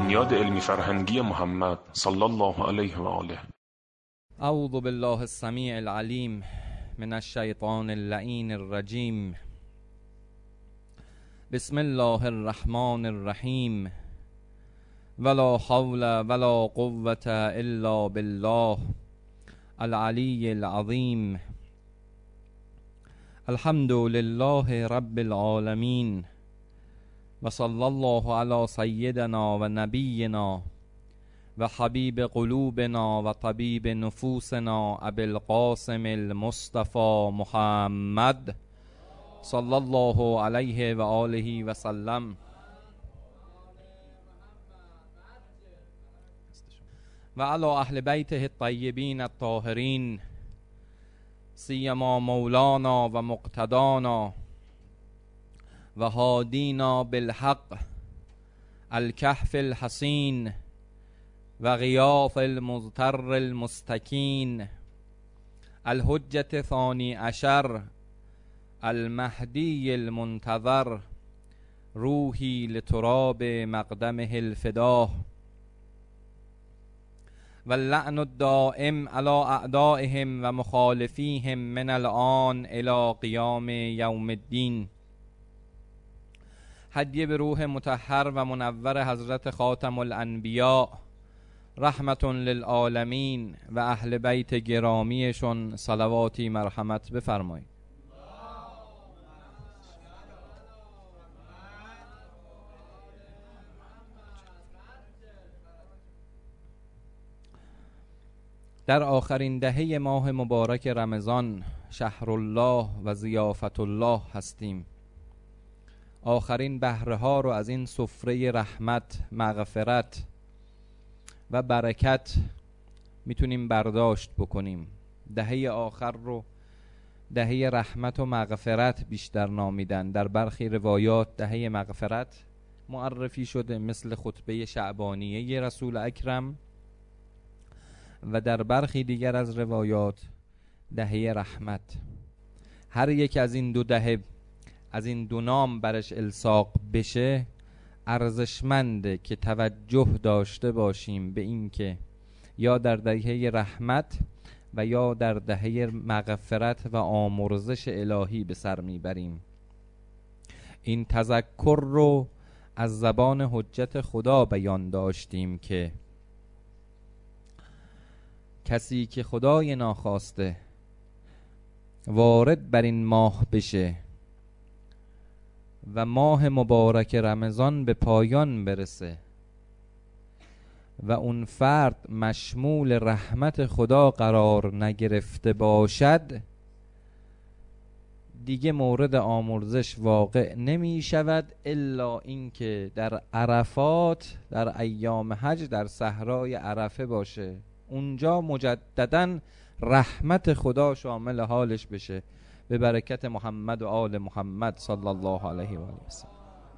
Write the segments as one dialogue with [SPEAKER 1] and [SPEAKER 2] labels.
[SPEAKER 1] بنیاد علمی فرهنگی محمد صلی الله علیه و آله.
[SPEAKER 2] اعوذ بالله السمیع العلیم من الشیطان اللعین الرجیم. بسم الله الرحمن الرحیم. ولا حول ولا قوة الا بالله العلی العظیم. الحمد لله رب العالمین و صلی الله علی سیدنا و نبینا و حبیب قلوبنا و طبیب نفوسنا ابی القاسم المصطفى محمد صلی الله علیه و آله و سلم. و علی اهل بیته الطیبین الطاهرین سیما مولانا و مقتدانا و هادینا بالحق الکهف الحصین و غیاث المضطر المستکین الحجة ثانی عشر المهدی المنتظر روحی لتراب مقدمه الفداه و اللعن الدائم على اعدائهم و مخالفیهم من الآن الى قیام یوم الدین. هدیه به روح مطهر و منور حضرت خاتم الانبیاء رحمت للعالمین و اهل بیت گرامیشون صلواتی مرحمت بفرمایید. در آخرین دهه ماه مبارک رمضان شهر الله و ضیافت الله هستیم. آخرین بهره ها رو از این سفره رحمت، مغفرت و برکت میتونیم برداشت بکنیم. دهه آخر رو دهه رحمت و مغفرت بیشتر نامیدن. در برخی روایات دهه مغفرت معرفی شده مثل خطبه شعبانیه رسول اکرم و در برخی دیگر از روایات دهه رحمت. هر یک از این دو دهه از این دو نام برش الصاق بشه ارزشمنده که توجه داشته باشیم به این که یا در دهه رحمت و یا در دهه مغفرت و آمرزش الهی به سر میبریم. این تذکر رو از زبان حجت خدا بیان داشتیم که کسی که خدای ناخواسته وارد بر این ماه بشه و ماه مبارک رمضان به پایان برسه و اون فرد مشمول رحمت خدا قرار نگرفته باشد دیگه مورد آمرزش واقع نمی شود الا اینکه در عرفات در ایام حج در صحرای عرفه باشه. اونجا مجدداً رحمت خدا شامل حالش بشه به برکت محمد و آل محمد صلی الله علیه و آله و سلم.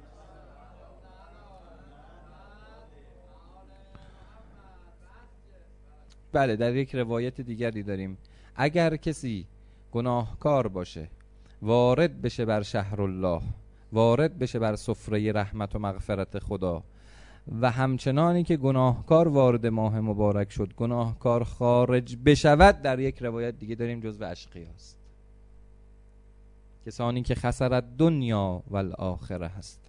[SPEAKER 2] بله، در یک روایت دیگری داریم اگر کسی گناهکار باشه وارد بشه بر شهر الله، وارد بشه بر سفره رحمت و مغفرت خدا و همچنانی که گناهکار وارد ماه مبارک شد گناهکار خارج بشود، در یک روایت دیگه داریم جزو اشقیاست، کسانی که خسرت دنیا و الاخره هست.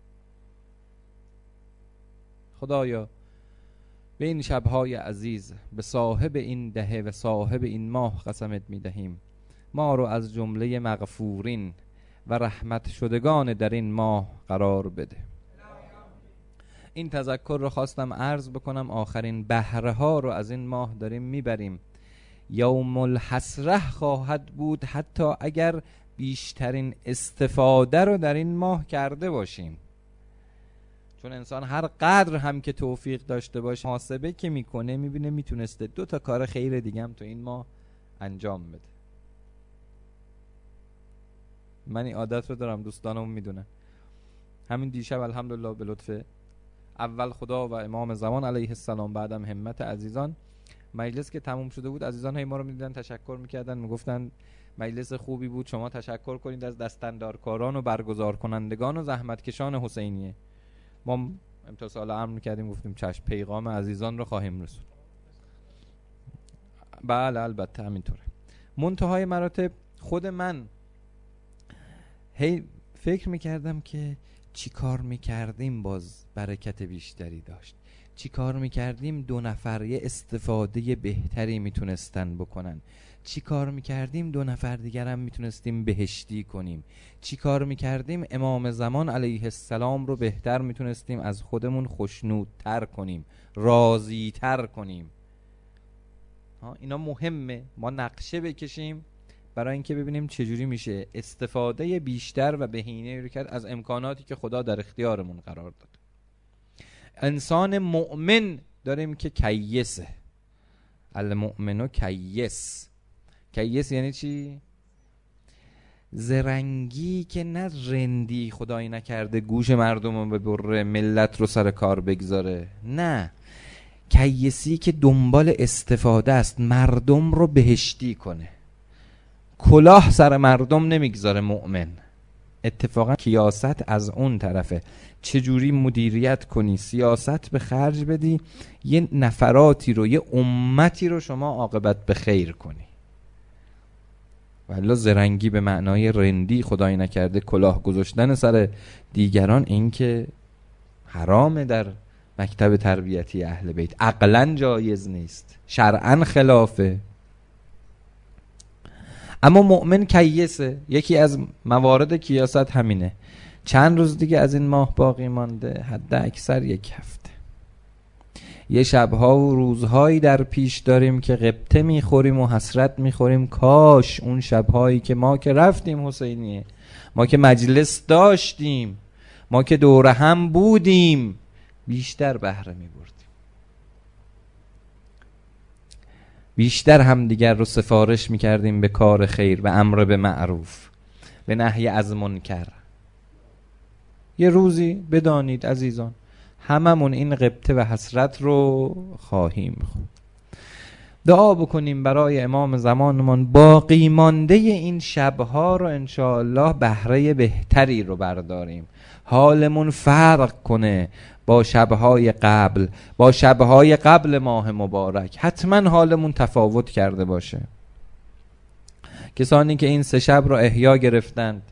[SPEAKER 2] خدایا به این شبهای عزیز به صاحب این دهه و صاحب این ماه قسمت میدهیم ما رو از جمله مغفورین و رحمت شدگان در این ماه قرار بده. این تذکر رو خواستم عرض بکنم. آخرین بهره ها رو از این ماه داریم میبریم. یوم الحسره خواهد بود حتی اگر بیشترین استفاده رو در این ماه کرده باشیم، چون انسان هر قدر هم که توفیق داشته باشه محاسبه که میکنه میبینه میتونسته 2 تا کار خیر دیگه هم تو این ماه انجام بده. من این عادت رو دارم، دوستانم میدونن. همین دیشب الحمدلله به لطف اول خدا و امام زمان علیه السلام بعدم همت عزیزان مجلس که تموم شده بود عزیزان های ما رو میدیدن تشکر میکردن، میگفتن مجلس خوبی بود، شما تشکر کنید از دستاندارکاران و برگزار کنندگان و زحمتکشان حسینیه. ما امتصال امر کردیم، گفتیم چشم، پیغام عزیزان رو خواهیم رسون. بله البته همینطوره. منتهای مراتب خود من هی فکر میکردم که چی کار میکردیم باز برکت بیشتری داشت، چی کار میکردیم 2 نفر یه استفاده بهتری میتونستن بکنن، چی کار میکردیم 2 نفر دیگر هم میتونستیم بهشتی کنیم، چی کار میکردیم امام زمان علیه السلام رو بهتر میتونستیم از خودمون خوشنودتر کنیم، راضیتر کنیم. اینا مهمه ما نقشه بکشیم برای اینکه ببینیم چجوری میشه استفاده بیشتر و بهینه رو کرد از امکاناتی که خدا در اختیارمون قرار داد. انسان مؤمن داریم که کیسه، المؤمنو کیس. کیس یعنی چی؟ زرنگی که نه رندی، خدایی نکرده گوش مردم رو ببره، ملت رو سر کار بگذاره، نه، کیسی که دنبال استفاده است، مردم رو بهشتی کنه. کلاه سر مردم نمیگذاره مؤمن. اتفاقا کیاست از اون طرفه، چجوری مدیریت کنی، سیاست به خرج بدی، یه نفراتی رو، یه امتی رو شما عاقبت به خیر کنی. والله زرنگی به معنای رندی، خدایی نکرده کلاه گذاشتن سر دیگران، این که حرامه در مکتب تربیتی اهل بیت، عقلا جایز نیست، شرعا خلافه. اما مؤمن کیسه. یکی از موارد کیاست همینه. چند روز دیگه از این ماه باقی مانده، حد اکثر 1 هفته. یه شبها و روزهایی در پیش داریم که غبطه میخوریم و حسرت میخوریم، کاش اون شبهایی که ما که رفتیم حسینیه، ما که مجلس داشتیم، ما که دور هم بودیم، بیشتر بهره میبردیم، بیشتر هم دیگر رو سفارش میکردیم به کار خیر، به امر به معروف، به نهی از منکر. یه روزی بدانید عزیزان هممون این غبطه و حسرت رو خواهیم خورد. دعا بکنیم برای امام زمانمون باقی مانده این شبها رو انشاءالله بهره بهتری رو برداریم، حالمون فرق کنه با شبهای قبل، با شبهای قبل ماه مبارک حتما حالمون تفاوت کرده باشه. کسانی که این 3 شب رو احیا گرفتند،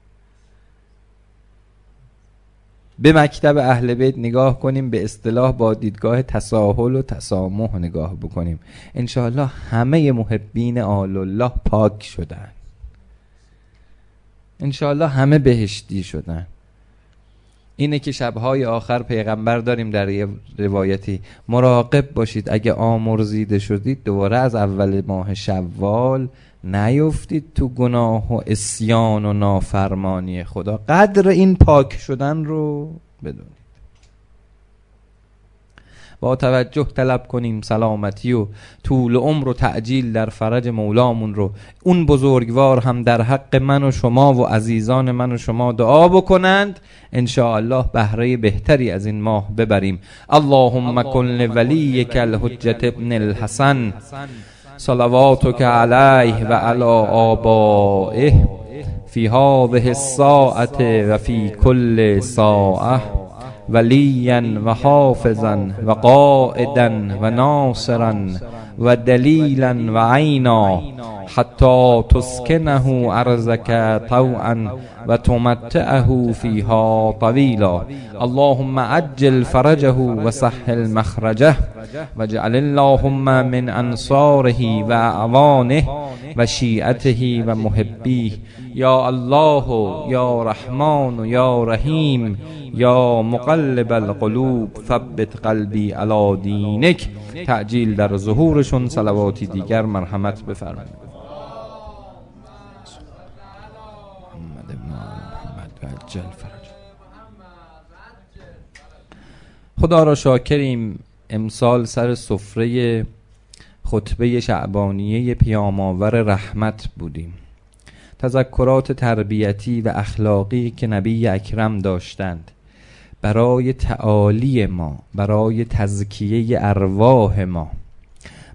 [SPEAKER 2] به مکتب اهل بیت نگاه کنیم، به اصطلاح با دیدگاه تساهل و تسامح نگاه بکنیم، انشاءالله همه محبین آل الله پاک شدن، انشاءالله همه بهشتی شدن. اینه که شبهای آخر پیغمبر داریم در یه روایتی، مراقب باشید اگه آمرزیده شدید دوباره از اول ماه شوال نیفتید تو گناه و عصیان و نافرمانی خدا. قدر این پاک شدن رو بدونید. با توجه طلب کنیم سلامتی و طول عمر و تعجیل در فرج مولامون رو. اون بزرگوار هم در حق من و شما و عزیزان من و شما دعا بکنند، انشاءالله بهره بهتری از این ماه ببریم. اللهم کن ولیک الحجة ابن الحسن صلواتک علیه و علی آبائه فی هذه الساعة و فی کل ساعة ولیا و حافظا و قائدا و ناصرا و دلیلا و عینا حتی تسکنه ارضک طوعا و تمتعه فیها طویلا. اللهم عجل فرجه و سهل مخرجه و جعل اللهم من انصاره و اعوانه و شیعته و محبیه. یا الله یا رحمان یا رحیم یا مقلب القلوب ثبت قلبی علی دینک. تعجیل در ظهورشون صلواتی دیگر مرحمت بفرمایید. خدا را شاکریم امسال سر سفره خطبه شعبانیه پیام‌آور رحمت بودیم. تذکرات تربیتی و اخلاقی که نبی اکرم داشتند برای تعالی ما، برای تزکیه ارواح ما،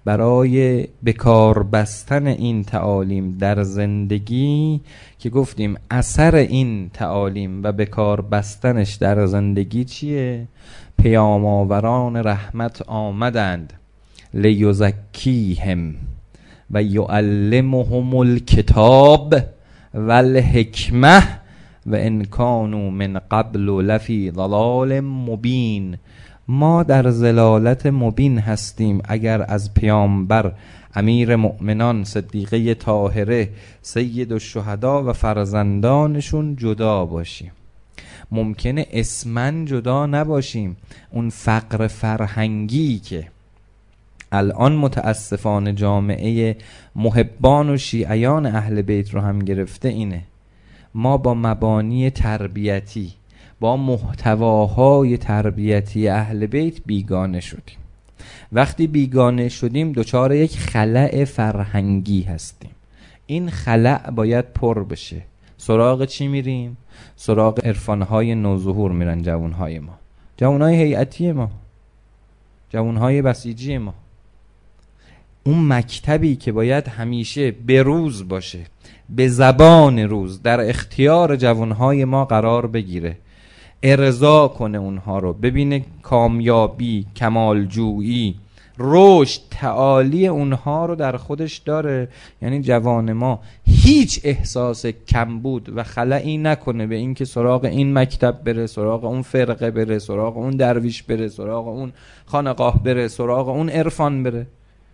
[SPEAKER 2] برای بکار بستن این تعالیم در زندگی که گفتیم اثر این تعالیم و بکار بستنش در زندگی چیه؟ پیام آوران رحمت آمدند لیزکیهم و یعلمهم الکتاب و الحکمه و ان کانوا من قبل لفی ضلال مبین. ما در ضلالت مبین هستیم اگر از پیامبر امیر مؤمنان صدیقه طاهره سید الشهدا و فرزندانشون جدا باشیم. ممکنه اسمن جدا نباشیم. اون فقر فرهنگی که الان متاسفانه جامعه محبان و شیعیان اهل بیت رو هم گرفته اینه. ما با مبانی تربیتی، با محتواهای تربیتی اهل بیت بیگانه شدیم. وقتی بیگانه شدیم دچار یک خلأ فرهنگی هستیم. این خلأ باید پر بشه. سراغ چی میریم؟ سراغ عرفانهای نوظهور میرن جوانهای ما، جوانهای هیئتی ما، جوانهای بسیجی ما. اون مکتبی که باید همیشه به روز باشه، به زبان روز در اختیار جوانهای ما قرار بگیره، ارضا کنه اونها رو، ببینه کامیابی، کمالجویی، رشد، تعالی اونها رو در خودش داره. یعنی جوان ما هیچ احساس کمبود و خلایی نکنه به این که سراغ این مکتب بره، سراغ اون فرقه بره، سراغ اون درویش بره، سراغ اون خانقاه بره، سراغ اون عرفان بره.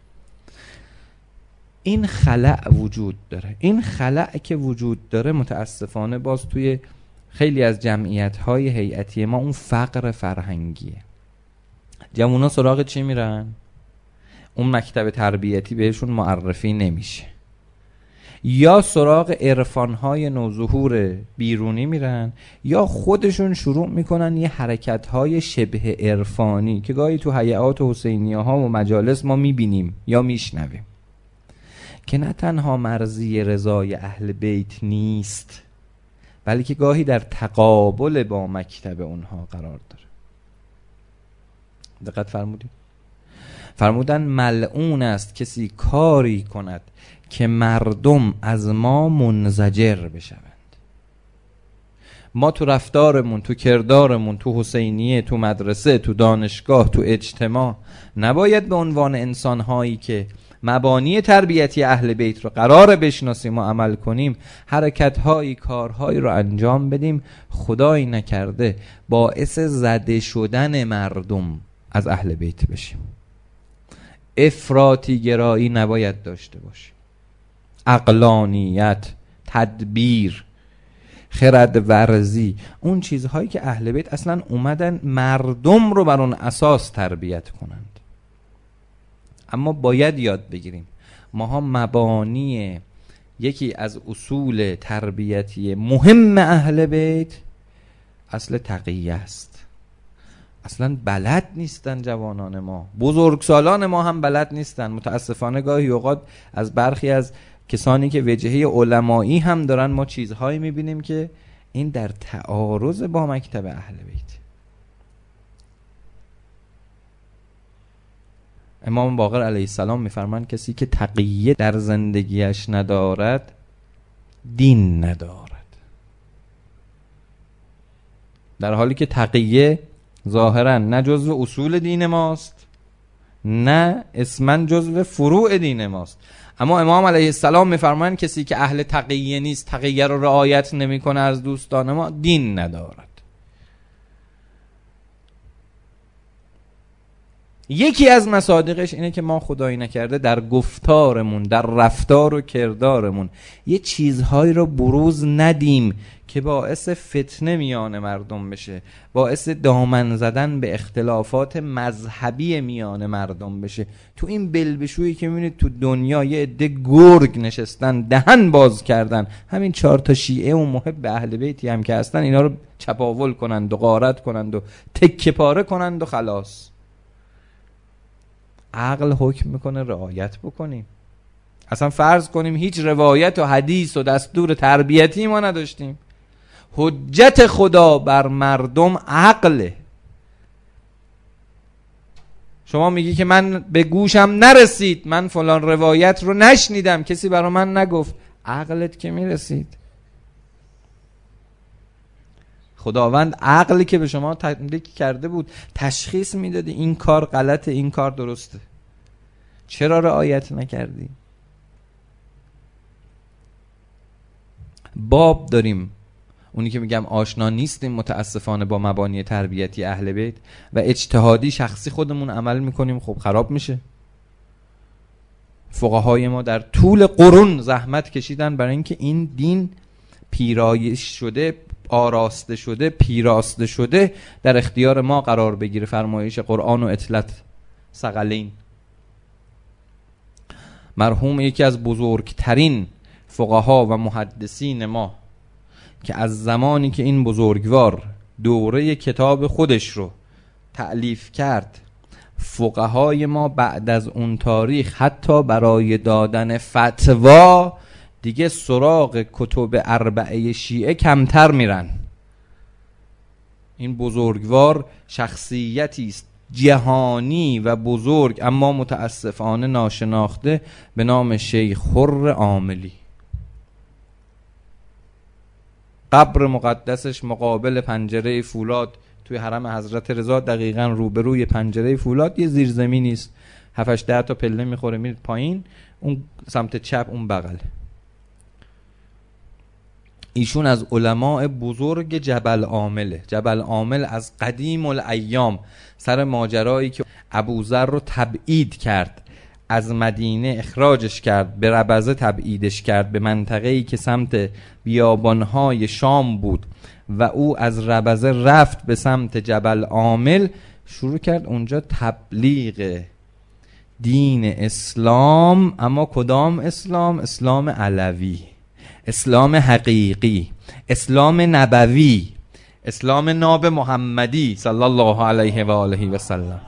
[SPEAKER 2] این خلأ وجود داره. این خلأ که وجود داره متاسفانه باز توی خیلی از جمعیت‌های هیئتی ما اون فقر فرهنگیه. جوونا سراغ چی میرن؟ اون مکتب تربیتی بهشون معرفی نمیشه، یا سراغ عرفان‌های نوظهور بیرونی میرن، یا خودشون شروع میکنن یه حرکت‌های شبه عرفانی که گاهی تو هیئات حسینیه ها و مجالس ما میبینیم یا میشنویم، که نه تنها مرضی رضای اهل بیت نیست بلکه گاهی در تقابل با مکتب اونها قرار داره. دقت فرمودید؟ فرمودن ملعون است کسی کاری کند که مردم از ما منزجر بشوند. ما تو رفتارمون، تو کردارمون، تو حسینیه، تو مدرسه، تو دانشگاه، تو اجتماع نباید به عنوان انسانهایی که مبانی تربیتی اهل بیت رو قرار بشناسیم و عمل کنیم حرکت‌هایی، کارهایی رو انجام بدیم خدایی نکرده باعث زده شدن مردم از اهل بیت بشیم. افراطی گرایی نباید داشته باشیم. عقلانیت، تدبیر، خرد ورزی، اون چیزهایی که اهل بیت اصلا اومدن مردم رو بر اون اساس تربیت کنند. اما باید یاد بگیریم ماها مبانی یکی از اصول تربیتی مهم اهل بیت اصل تقیه است. اصلا بلد نیستن جوانان ما، بزرگسالان ما هم بلد نیستن. متاسفانه گاهی اوقات از برخی از کسانی که وجهه علمایی هم دارن ما چیزهایی میبینیم که این در تعارض با مکتب اهل بیت. امام باقر علیه السلام میفرمان کسی که تقیه در زندگیش ندارد دین ندارد. در حالی که تقیه ظاهرا نه جزو اصول دین ماست نه اسمن جزو فروع دین ماست. اما امام علیه السلام میفرمان کسی که اهل تقیه نیست، تقیه رو رعایت نمیکنه از دوستان ما، دین ندارد. یکی از مصادیقش اینه که ما خدایی نکرده در گفتارمون، در رفتار و کردارمون یه چیزهایی رو بروز ندیم که باعث فتنه میان مردم بشه، باعث دامن زدن به اختلافات مذهبی میان مردم بشه. تو این بلبشویی که میبینید تو دنیا یه عده گرگ نشستن دهن باز کردن، همین 4 تا شیعه و محب اهل بیتی هم که هستن اینا رو چپاول کنند و غارت کنند و تکه پاره کنند و خلاص. عقل حکم میکنه رعایت بکنیم. اصلا فرض کنیم هیچ روایت و حدیث و دستور تربیتی ما نداشتیم، حجت خدا بر مردم عقله. شما میگی که من به گوشم نرسید، من فلان روایت رو نشنیدم، کسی برا من نگفت. عقلت که میرسید. خداوند عقلی که به شما تملیک کرده بود تشخیص میدادی این کار غلطه این کار درسته، چرا رعایت نکردی؟ باب داریم، اونی که میگم آشنا نیستیم متاسفانه با مبانی تربیتی اهل بیت و اجتهادی شخصی خودمون عمل میکنیم، خب خراب میشه. فقهای ما در طول قرون زحمت کشیدن برای اینکه این دین پیرایش شده، آراسته شده، پیراسته شده در اختیار ما قرار بگیره. فرمایش قرآن و اطلت ثقلین. مرحوم یکی از بزرگترین فقها و محدثین ما که از زمانی که این بزرگوار دوره کتاب خودش رو تألیف کرد، فقهای ما بعد از اون تاریخ حتی برای دادن فتوا دیگه سراغ کتب اربعه شیعه کمتر میرن. این بزرگوار شخصیتی است جهانی و بزرگ اما متاسفانه ناشناخته به نام شیخ خر عاملی. قبر مقدسش مقابل پنجره فولاد توی حرم حضرت رضا، دقیقاً روبروی پنجره فولاد یه زیرزمینی است، 7-8 تا پله میخوره میره پایین، اون سمت چپ اون بغل. ایشون از علماء بزرگ جبل عامله. جبل عامل از قدیم الایام سر ماجرایی که ابوذر رو تبعید کرد، از مدینه اخراجش کرد، به ربضه تبعیدش کرد به منطقه‌ای که سمت بیابانهای شام بود و او از ربضه رفت به سمت جبل عامل، شروع کرد اونجا تبلیغ دین اسلام. اما کدام اسلام؟ اسلام علوی، اسلام حقیقی، اسلام نبوی، اسلام ناب محمدی صلی الله علیه و آله و سلم.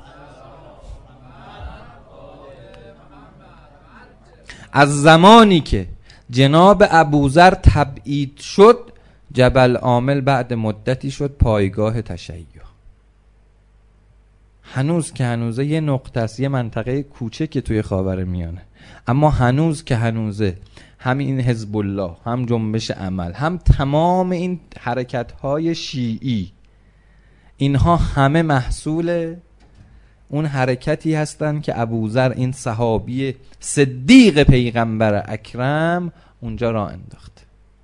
[SPEAKER 2] از زمانی که جناب ابوذر تبعید شد، جبل عامل بعد مدتی شد پایگاه تشیع. هنوز که هنوزه یه نقطه است، یه منطقه کوچکی توی خاورمیانه، اما هنوز که هنوزه همین حزب الله، هم جنبش عمل، هم تمام این حرکت‌های شیعی، اینها همه محصول اون حرکتی هستن که ابوذر این صحابی صدیق پیغمبر اکرم اونجا را انداخت.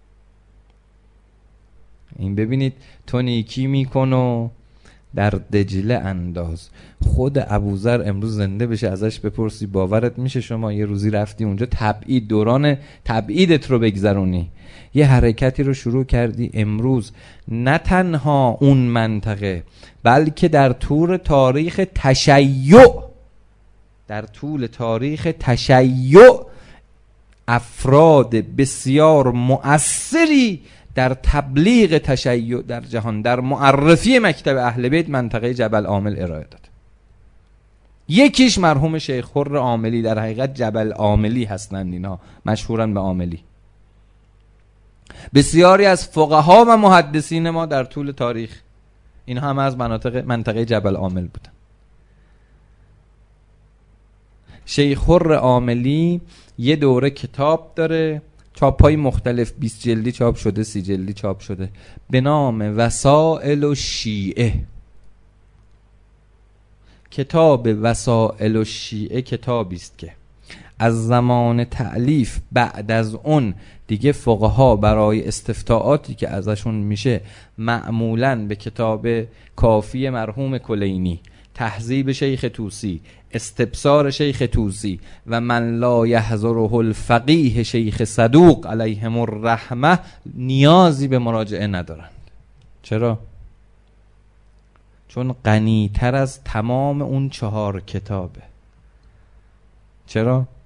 [SPEAKER 2] این ببینید تو نیکی میکن و در دجله انداز. خود ابوذر امروز زنده بشه ازش بپرسی باورت میشه شما یه روزی رفتی اونجا تبعید، دوران تبعیدت رو بگذرونی، یه حرکتی رو شروع کردی امروز، نه تنها اون منطقه بلکه در طول تاریخ تشیع، در طول تاریخ تشیع افراد بسیار مؤثری در تبلیغ تشیع در جهان، در معرفی مکتب اهل بیت منطقه جبل عامل ارائه داد. یکیش مرحوم شیخ خر عاملی، در حقیقت جبل عاملی هستند، اینا مشهورن به عاملی. بسیاری از فقها و محدثین ما در طول تاریخ اینها هم از منطقه جبل عامل بودن. شیخ خر عاملی یه دوره کتاب داره، چاپ‌های مختلف، 20 جلدی چاپ شده، 30 جلدی چاپ شده، به نام وسائل الشیعه. کتاب وسائل الشیعه کتابی است که از زمان تألیف بعد از اون دیگه فقها برای استفتاءاتی که ازشون میشه معمولاً به کتاب کافی مرحوم کلینی، تهذیب شیخ طوسی، استبصار شیخ طوسی و من لا یحضره الفقیه شیخ صدوق علیهم الرحمه نیازی به مراجعه ندارند. چرا؟ چون غنی‌تر از تمام اون 4 کتابه. چرا؟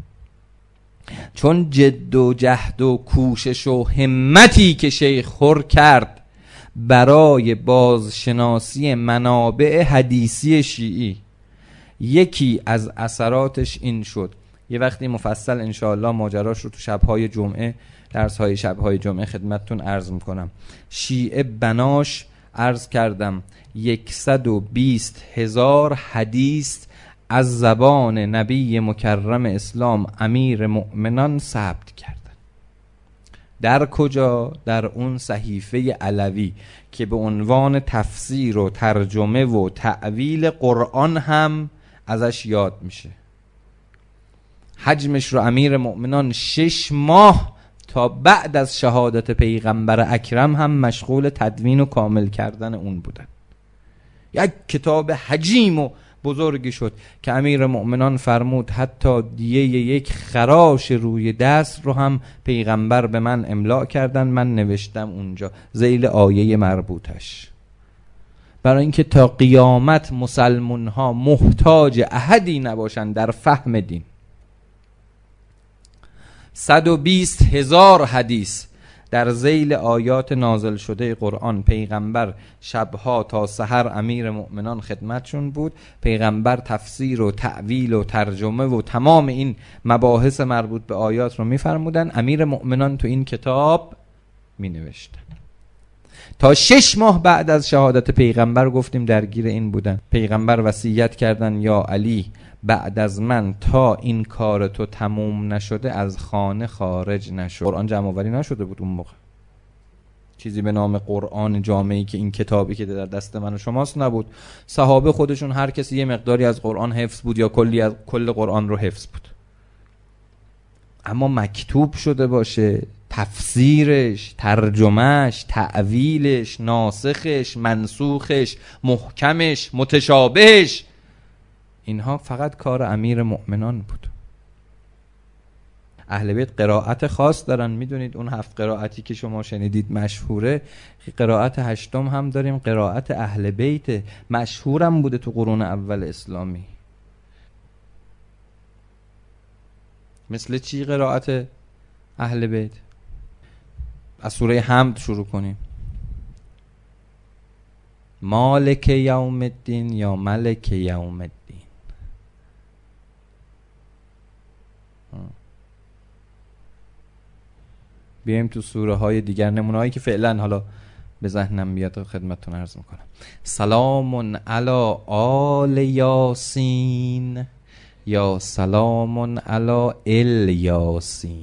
[SPEAKER 2] چون جد و جهد و کوشش و همتی که شیخ خر کرد برای بازشناسی منابع حدیثی شیعی، یکی از اثراتش این شد، یه وقتی مفصل انشاءالله ماجراش رو تو شبهای جمعه، درسهای شبهای جمعه خدمتتون عرض میکنم. شیعه بناش عرض کردم 120,000 حدیث از زبان نبی مکرم اسلام امیر مؤمنان ثبت کردن. در کجا؟ در اون صحیفه علوی که به عنوان تفسیر و ترجمه و تأویل قرآن هم ازش یاد میشه. حجمش رو امیر مؤمنان 6 ماه تا بعد از شهادت پیغمبر اکرم هم مشغول تدوین و کامل کردن اون بودن. یک کتاب حجیم و بزرگی شد که امیر مؤمنان فرمود حتی دیه یک خراش روی دست رو هم پیغمبر به من املا کردن، من نوشتم اونجا ذیل آیه مربوطش، برای اینکه تا قیامت مسلمون ها محتاج احدی نباشن در فهم دین. 120,000 حدیث در ذیل آیات نازل شده قرآن پیغمبر شبها تا سحر امیر مؤمنان خدمتشون بود. پیغمبر تفسیر و تأویل و ترجمه و تمام این مباحث مربوط به آیات رو میفرمودن، امیر مؤمنان تو این کتاب می نوشتن. تا 6 ماه بعد از شهادت پیغمبر گفتیم درگیر این بودن. پیغمبر وصیت کردن یا علی بعد از من تا این کار تو تموم نشده از خانه خارج نشد. قرآن جمع آوری نشده بود اون موقع، چیزی به نام قرآن جامعی که این کتابی که در دست من و شماست نبود. صحابه خودشون هر کسی یه مقداری از قرآن حفظ بود یا کلی از کل قرآن رو حفظ بود، اما مکتوب شده باشه، تفسیرش، ترجمهش، تعویلش، ناسخش، منسوخش، محکمش، متشابهش، اینها فقط کار امیر مؤمنان بود. اهل بیت قرائت خاص دارن، میدونید اون 7 قرائتی که شما شنیدید مشهوره. قرائت 8م هم داریم، قرائت اهل بیت، مشهورم بوده تو قرون اول اسلامی. مثل چی قرائت اهل بیت؟ از سوره حمد شروع کنیم. مالک یوم الدین یا ملک یوم الدین. بیایم تو سوره های دیگر، نمونه هایی که فعلا حالا به ذهنم بیاد خدمتتون عرض میکنم. سلام علی آل یاسین یا سلام علی الیاسین.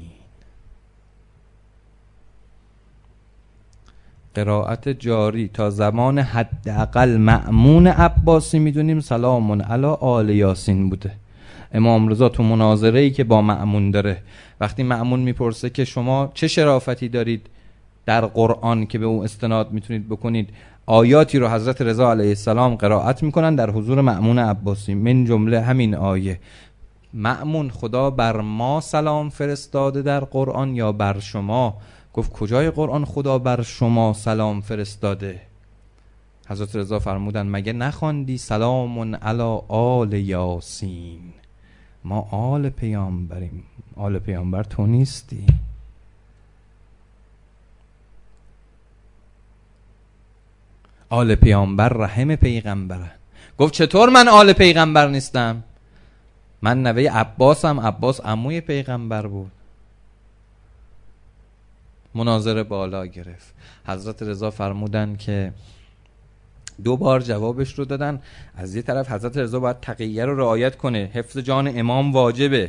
[SPEAKER 2] قرائت جاری تا زمان حداقل مأمون عباسی میدونیم سلام علی آل یاسین بوده. امام رضا تو مناظره‌ای که با مأمون داره، وقتی مأمون میپرسه که شما چه شرافتی دارید در قرآن که به اون استناد میتونید بکنید، آیاتی رو حضرت رضا علیه السلام قرائت میکنن در حضور مأمون عباسی، من جمله همین آیه. مأمون خدا بر ما سلام فرستاده در قرآن یا بر شما؟ گفت کجای قرآن خدا بر شما سلام فرستاده؟ حضرت رضا فرمودن مگه نخواندی سلام علی آل یاسین؟ ما آل پیامبریم. آل پیامبر تو نیستی. آل پیامبر رحم پیغمبره. گفت چطور من آل پیغمبر نیستم؟ من نوه عباسم، عباس عموی پیغمبر بود. مناظره بالا گرفت. حضرت رضا فرمودن که 2 بار جوابش رو دادن. از یه طرف حضرت رضا باید تقیه رو رعایت کنه، حفظ جان امام واجبه،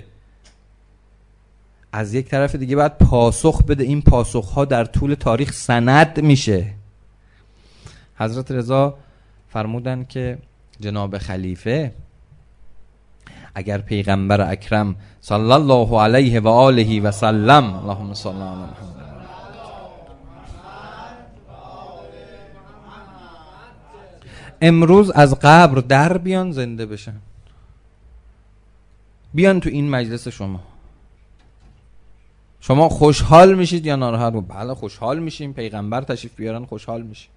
[SPEAKER 2] از یک طرف دیگه باید پاسخ بده. این پاسخ ها در طول تاریخ سند میشه. حضرت رضا فرمودن که جناب خلیفه اگر پیغمبر اکرم صلی الله علیه و آله و سلم، اللهم صل علی محمد، امروز از قبر در بیان زنده بشن، بیان تو این مجلس شما خوشحال میشید یا ناراحت؟ بله خوشحال میشیم. پیغمبر تشریف بیارن خوشحال میشیم.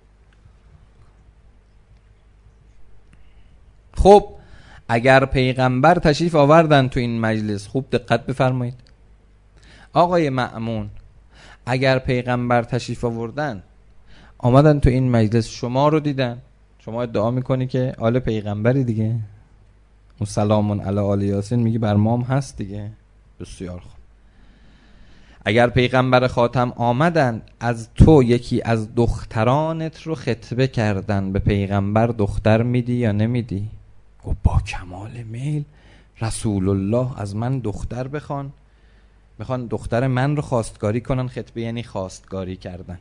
[SPEAKER 2] خب اگر پیغمبر تشریف آوردن تو این مجلس، خوب دقت بفرمایید آقای مأمون، اگر پیغمبر تشریف آوردن آمدن تو این مجلس، شما رو دیدن، شما ادعا میکنی که آل پیغمبری دیگه، اون سلام علی آل یاسین میگی بر ما هم هست دیگه. بسیار خوب. اگر پیغمبر خاتم آمدن از تو یکی از دخترانت رو خطبه کردن، به پیغمبر دختر میدی یا نمیدی؟ گفت با کمال میل رسول الله از من دختر میخوان دختر من رو خواستگاری کنن. خطبه یعنی خواستگاری کردن،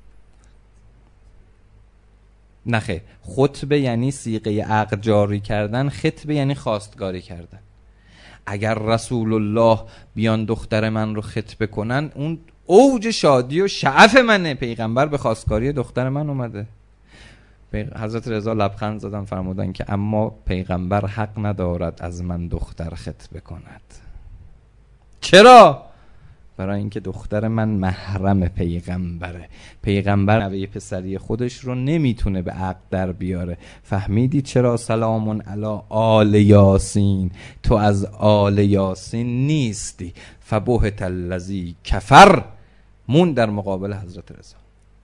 [SPEAKER 2] نخه خطبه یعنی صیغه عقد جاری کردن، خطبه یعنی خواستگاری کردن. اگر رسول الله بیان دختر من رو خطبه کنن، اون اوج شادی و شعف منه. پیغمبر به خواستگاری دختر من اومده. حضرت رضا لبخند زدن فرمودن که اما پیغمبر حق ندارد از من دختر خطبه کند. چرا؟ برای اینکه دختر من محرم پیغمبره. پیغمبر نوه پسری خودش رو نمیتونه به عقد در بیاره. فهمیدی چرا سلام علی آل یاسین؟ تو از آل یاسین نیستی. فبهت الذی کفر مون در مقابل حضرت رضا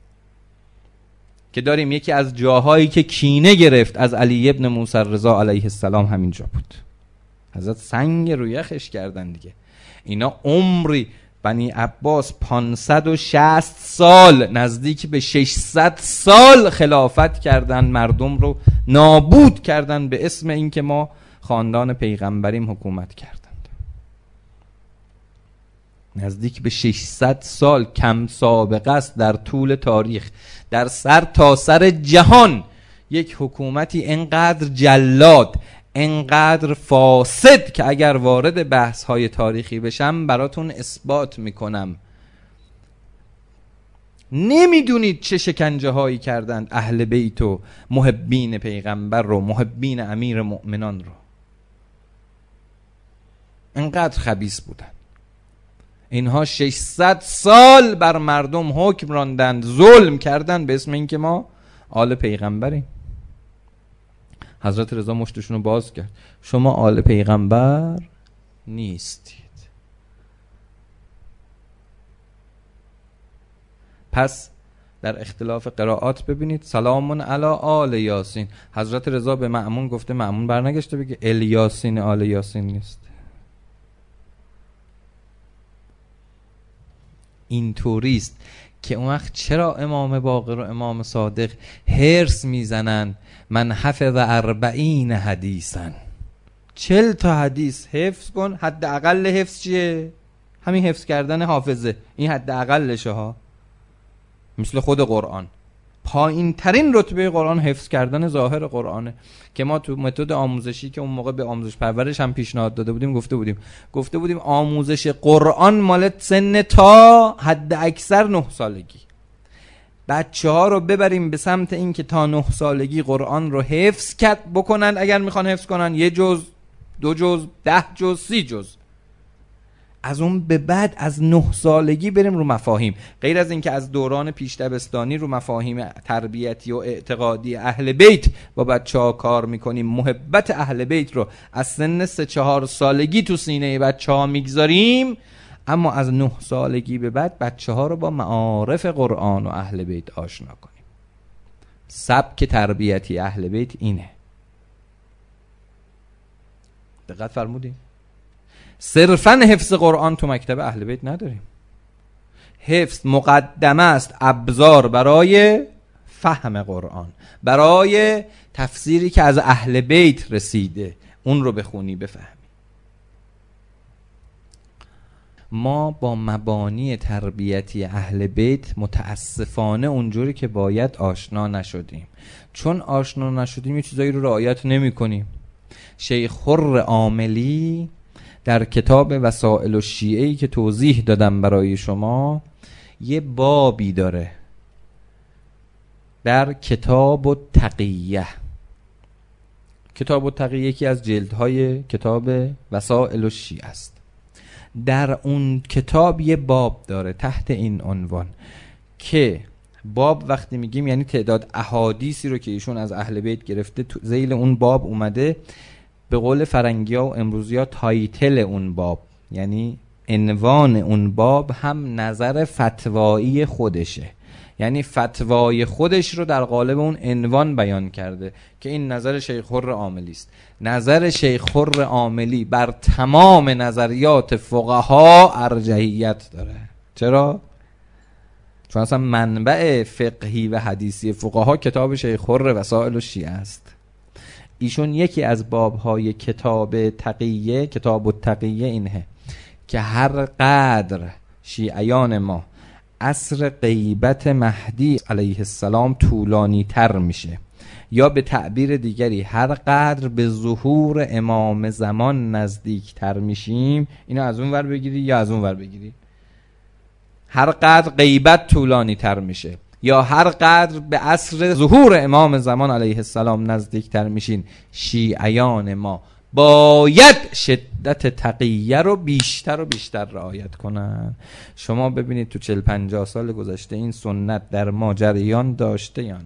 [SPEAKER 2] که داریم. یکی از جاهایی که کینه گرفت از علی ابن موسی رضا علیه السلام همینجا بود. حضرت سنگ رو یخش کردن دیگه. اینا عمری بنی عباس 560 سال نزدیک به 600 سال خلافت کردن، مردم رو نابود کردن به اسم اینکه ما خاندان پیغمبریم حکومت کردند. نزدیک به 600 سال کم سابقه است در طول تاریخ. در سر تا سر جهان یک حکومتی انقدر جلاد، انقدر فاسد که اگر وارد بحث های تاریخی بشم براتون اثبات میکنم. نمیدونید چه شکنجه هایی کردند اهل بیت و محبین پیغمبر رو، محبین امیر مؤمنان رو. انقدر خبیث بودن. اینها 600 سال بر مردم حکم راندند، ظلم کردند به اسم اینکه ما آل پیغمبریم. حضرت رضا مشتشون رو باز کرد. شما آل پیغمبر نیستید. پس در اختلاف قرائات ببینید سلام علی آل یاسین. حضرت رضا به مأمون گفته، مأمون برنگشته بگه الیاسین آل یاسین نیست. این طوریست که اون وقت چرا امام باقر و امام صادق هرس میزنن من حفظ 40 حدیثن، 40 تا حدیث حفظ کن. حد اقل حفظ چیه؟ همین حفظ کردن حافظه. این حد اقلشه ها، مثل خود قرآن. پایین ترین رتبه قرآن حفظ کردن ظاهر قرآنه که ما تو متد آموزشی که اون موقع به آموزش پرورش هم پیشنهاد داده بودیم گفته بودیم آموزش قرآن مال سن تا حد اکثر 9 سالگی. بچه ها رو ببریم به سمت این که تا 9 سالگی قرآن رو حفظ بکنن. اگر میخوان حفظ کنن 1 جز، 2 جز، 10 جز، 30 جز. از اون به بعد از 9 سالگی بریم رو مفاهیم. غیر از این که از دوران پیش دبستانی رو مفاهیم تربیتی و اعتقادی اهل بیت با بچه‌ها کار میکنیم، محبت اهل بیت رو از سن 3-4 سالگی تو سینه بچه‌ها میگذاریم، اما از 9 سالگی به بعد بچه‌ها رو با معارف قرآن و اهل بیت آشنا کنیم. سبک تربیتی اهل بیت اینه. دقت فرمودین؟ صرفاً حفظ قرآن تو مکتب اهل بیت نداریم. حفظ مقدمه است، ابزار برای فهم قرآن، برای تفسیری که از اهل بیت رسیده اون رو بخونی بفهمی. ما با مبانی تربیتی اهل بیت متاسفانه اونجوری که باید آشنا نشدیم. چون آشنا نشدیم یه چیزایی رو رعایت نمی کنیم. شیخ خر عاملی در کتاب وسائل الشیعه‌ای که توضیح دادم برای شما یه بابی داره در کتاب التقیه. کتاب التقیه یکی از جلدهای کتاب وسائل الشیعه است. در اون کتاب یه باب داره تحت این عنوان که باب وقتی میگیم یعنی تعداد احادیثی رو که ایشون از اهل بیت گرفته تو ذیل اون باب اومده. به قول فرنگی‌ها و امروزی‌ها تایتل اون باب یعنی عنوان اون باب هم نظر فتوایی خودشه، یعنی فتوای خودش رو در قالب اون عنوان بیان کرده که این نظر شیخ خر عاملی است. نظر شیخ خر عاملی بر تمام نظریات فقها ارجحیت داره. چرا؟ چون اصلا منبع فقهی و حدیثی فقها کتاب شیخ خر وسائل الشیعه است. ایشون یکی از بابهای کتاب تقیه، کتاب التقیه اینه که هر قدر شیعیان ما عصر غیبت مهدی علیه السلام طولانی تر میشه، یا به تعبیر دیگری هر قدر به ظهور امام زمان نزدیک تر میشیم، اینو از اون ور بگیری یا از اون ور بگیری، هر قدر غیبت طولانی تر میشه یا هر قدر به عصر ظهور امام زمان علیه السلام نزدیک تر میشین، شیعیان ما باید شدت تقیه رو بیشتر و بیشتر رعایت کنن. شما ببینید تو 40-50 سال گذشته این سنت در ما جریان داشته یا نه؟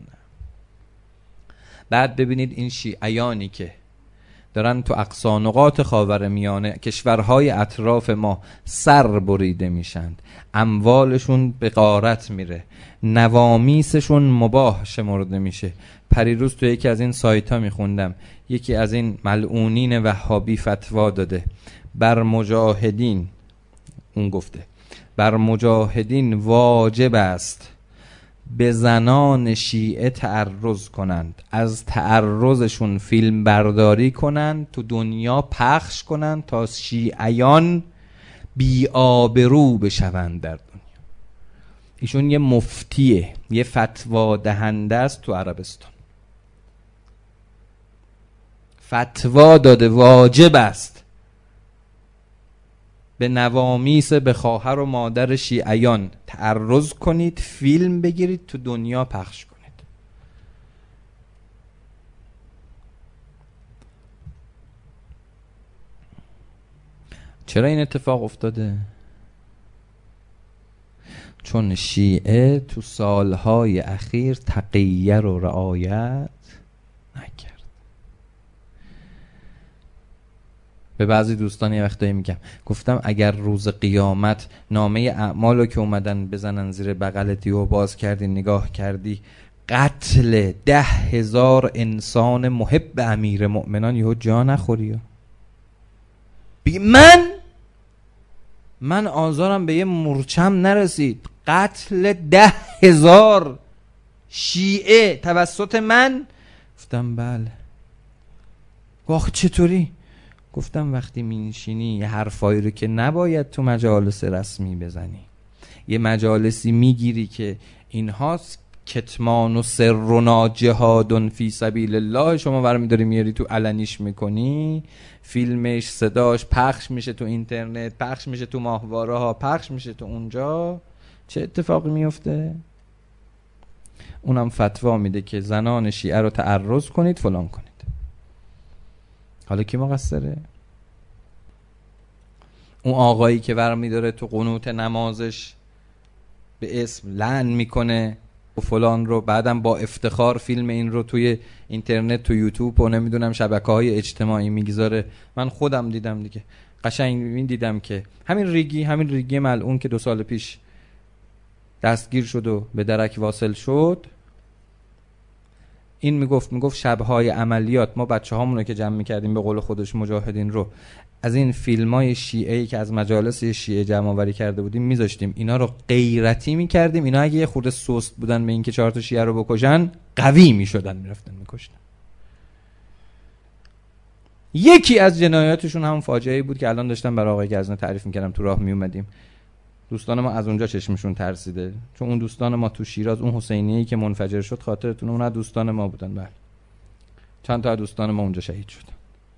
[SPEAKER 2] بعد ببینید این شیعیانی که دارن تو اقصا نقاط خاورمیانه کشورهای اطراف ما سر بریده میشند، اموالشون به غارت میره، نوامیسشون مباح شمرده میشه. پریروز تو یکی از این سایت ها میخوندم یکی از این ملعونین وهابی فتوا داده بر مجاهدین، اون گفته بر مجاهدین واجب است به زنان شیعه تعرض کنند، از تعرضشون فیلم برداری کنند، تو دنیا پخش کنند تا شیعیان بی آبرو بشوند در دنیا. ایشون یه مفتیه، یه فتوا دهنده است تو عربستان، فتوا داده واجب است به نوامیس، به خواهر و مادر شیعیان تعرض کنید، فیلم بگیرید، تو دنیا پخش کنید. چرا این اتفاق افتاده؟ چون شیعه تو سالهای اخیر تقیه رو رعایت نکرد. به بعضی دوستان یه وقتایی میگم، گفتم اگر روز قیامت نامه اعمالو که اومدن بزنن زیر بغلت و باز کردی نگاه کردی قتل 10,000 انسان محب امیر مؤمنان، یهو جا نخوری. بگی من آزارم به یه مورچم نرسید، قتل 10,000 شیعه توسط من. گفتم بله. آخه چطوری؟ گفتم وقتی میشینی یه حرفایی رو که نباید تو مجالس رسمی بزنی، یه مجالسی میگیری که اینها کتمان و سرنا جهاد فی سبیل الله، شما برمی داری میاری تو علنیش میکنی، فیلمش صداش پخش میشه تو اینترنت، پخش میشه تو ماهواره ها، پخش میشه تو اونجا، چه اتفاقی میفته؟ اونم فتوا میده که زنان شیعه رو تعرض کنید، فلان کنید. حالا کی مقصره؟ اون آقایی که برمی داره تو قنوت نمازش به اسم لعن میکنه و فلان رو، بعدم با افتخار فیلم این رو توی اینترنت، تو یوتیوب و نمیدونم شبکه‌های اجتماعی میگذاره. من خودم دیدم دیگه، قشنگ این دیدم که همین ریگی ملعون که 2 سال پیش دستگیر شد و به درک واصل شد، این میگفت شب‌های عملیات ما بچه‌هامون رو که جمع می‌کردیم به قول خودش مجاهدین رو، از این فیلم‌های شیعه‌ای که از مجالس شیعه جمع آوری کرده بودیم می‌ذاشتیم، اینا رو غیرتی می‌کردیم، اینا اگه یه خورده سست بودن به این که 4 تا شیعه رو بکشن، قوی می‌شدن، می‌رفتن می‌کشتن. یکی از جنایاتشون همون فاجعه‌ای بود که الان داشتم برای آقای گزنه تعریف می‌کردم، تو راه میومدیم دوستان ما از اونجا چشمشون ترسیده، چون اون دوستان ما تو شیراز، اون حسینیه‌ای که منفجر شد، خاطرتون اون دوستان ما بودن. بله، چند تا دوستان ما اونجا شهید شدن.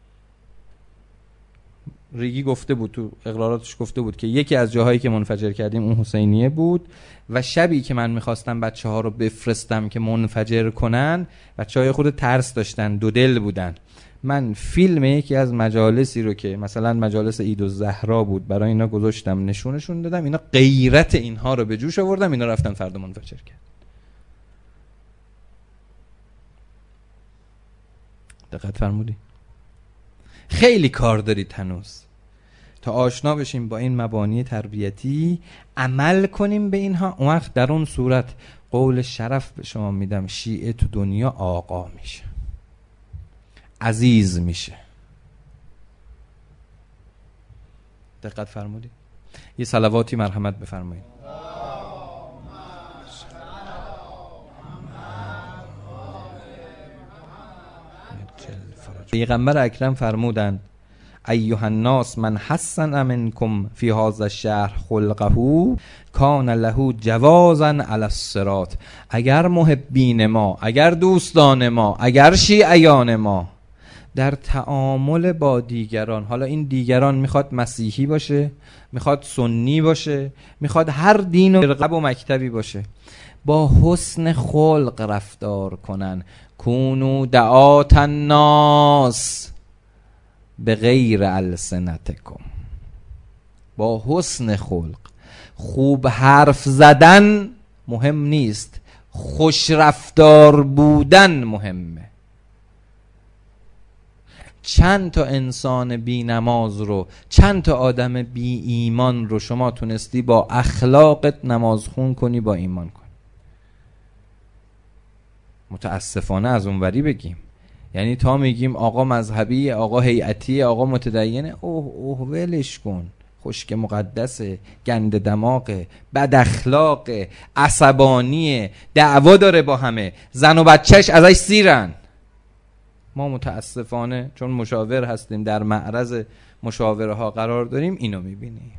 [SPEAKER 2] ریگی گفته بود تو اقراراتش، گفته بود که یکی از جاهایی که منفجر کردیم اون حسینیه بود و شبی که من میخواستم بچه‌ها رو بفرستم که منفجر کنن، بچه‌های خود ترس داشتن، دو دل بودن. من فیلم یکی از مجالسی رو که مثلا مجالس عید الزهرا بود برای اینا گذاشتم، نشونشون دادم، اینا غیرت اینها رو به جوش آوردم، اینا رفتن فردا منفجر کرد. دقت فرمودی؟ خیلی کار دارید هنوز تا آشنا بشیم با این مبانی تربیتی، عمل کنیم به اینها. اون وقت در اون صورت قول شرف به شما میدم، شیعه تو دنیا آقا میشه، عزیز میشه. دقت فرمودید؟ یه صلواتی مرحمت بفرمایید. الفرج. پیغمبر اکرم فرمودند ایها الناس من حسن منکم فی هذا الشهر خلقه کان له جوازا علی الصراط. اگر محبین ما، اگر دوستان ما، اگر شیعیان ما در تعامل با دیگران، حالا این دیگران میخواد مسیحی باشه، میخواد سنی باشه، میخواد هر دین و فرقه و مکتبی باشه، با حسن خلق رفتار کنن. کونو دعات الناس به غیر السنتکم. با حسن خلق. خوب حرف زدن مهم نیست، خوش رفتار بودن مهمه. چند تا انسان بی نماز رو، چند تا آدم بی ایمان رو شما تونستی با اخلاقت نماز خون کنی، با ایمان کنی؟ متاسفانه از اونوری بگیم، یعنی تا میگیم آقا مذهبی، آقا هیئتی، آقا متدینه، اوه ولش کن، خشک مقدسه، گند دماغه، بد اخلاقه، عصبانیه، دعوا داره با همه، زن و بچهش ازش سیرن. ما متاسفانه چون مشاور هستیم، در معرض مشاوره ها قرار داریم، اینو میبینیم.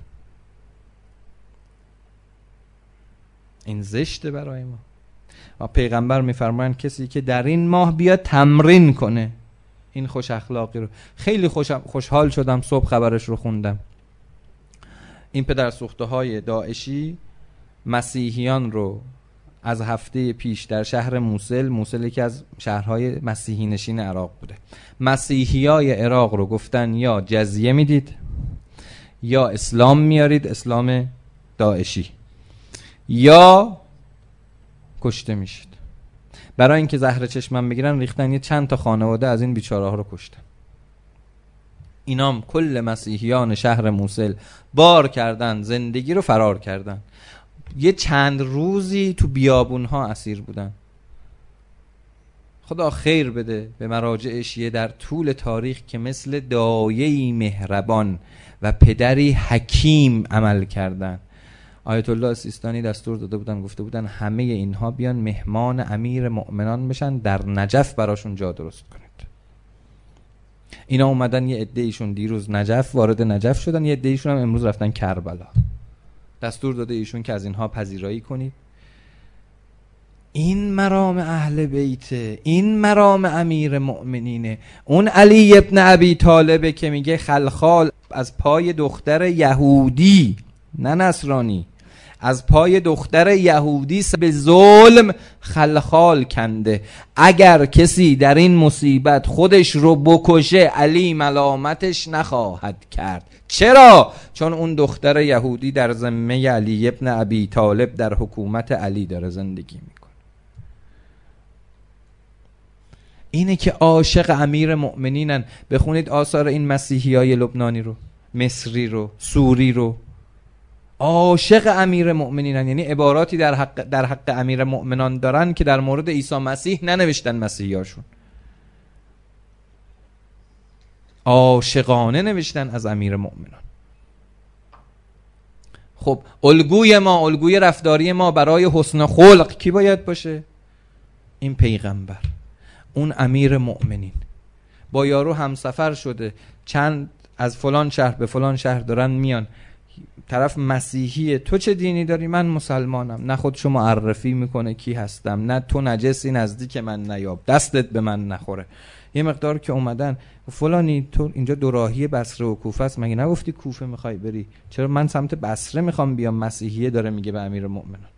[SPEAKER 2] این زشته برای ما. و پیغمبر میفرمایند کسی که در این ماه بیاد تمرین کنه این خوش اخلاقی رو. خیلی خوشحال شدم صبح خبرش رو خوندم. این پدر سوخته های داعشی مسیحیان رو از هفته پیش در شهر موصل یکی از شهرهای مسیحی نشین عراق بوده، مسیحیای عراق رو گفتن یا جزیه میدید یا اسلام میارید، اسلام داعشی، یا کشته میشید. برای اینکه زهر چشمم بگیرن ریختن یه چند تا خانواده از این بیچاره ها رو کشتن. اینام کل مسیحیان شهر موصل بار کردن، زندگی رو فرار کردن، یه چند روزی تو بیابون ها اسیر بودن. خدا خیر بده به مراجع شیعه در طول تاریخ که مثل دایه‌ای مهربان و پدری حکیم عمل کردن. آیت الله سیستانی دستور داده بودن، گفته بودن همه اینها بیان مهمان امیر مؤمنان بشن، در نجف براشون جا درست کنید. اینا اومدن، یه عده ایشون دیروز نجف وارد نجف شدن، یه عده ایشون هم امروز رفتن کربلا. دستور داده ایشون که از اینها پذیرایی کنید. این مرام اهل بیته، این مرام امیر مؤمنینه. اون علی ابن ابی طالبه که میگه خلخال از پای دختر یهودی، نه نصرانی، از پای دختر یهودی به ظلم خلخال کنده. اگر کسی در این مصیبت خودش رو بکشه علی ملامتش نخواهد کرد. چرا؟ چون اون دختر یهودی در ذمه علی ابن ابی طالب در حکومت علی داره زندگی میکنه. اینه که عاشق امیر مؤمنینن. بخونید آثار این مسیحیای لبنانی رو، مصری رو، سوری رو. عاشق امیر مؤمنینن، یعنی عباراتی در حق امیر مؤمنان دارن که در مورد عیسی مسیح ننوشتن مسیحیاشون. عاشقانه نوشتن از امیر مؤمنان. خب الگوی ما، الگوی رفتاری ما برای حسن خلق کی باید باشه؟ این پیغمبر، اون امیر مؤمنین. با یارو همسفر شده، چند از فلان شهر به فلان شهر دارن میان، طرف مسیحیه، تو چه دینی داری؟ من مسلمانم. نه خودشو معرفی میکنه کی هستم، نه تو نجسی نزدیک من نیاب، دستت به من نخوره. یه مقدار که اومدن فلانی تو اینجا دوراهی بصره و کوفه است، مگه نگفتی کوفه میخوای بری؟ چرا من سمت بصره میخوام بیام؟ مسیحیه داره میگه به امیر مؤمنان.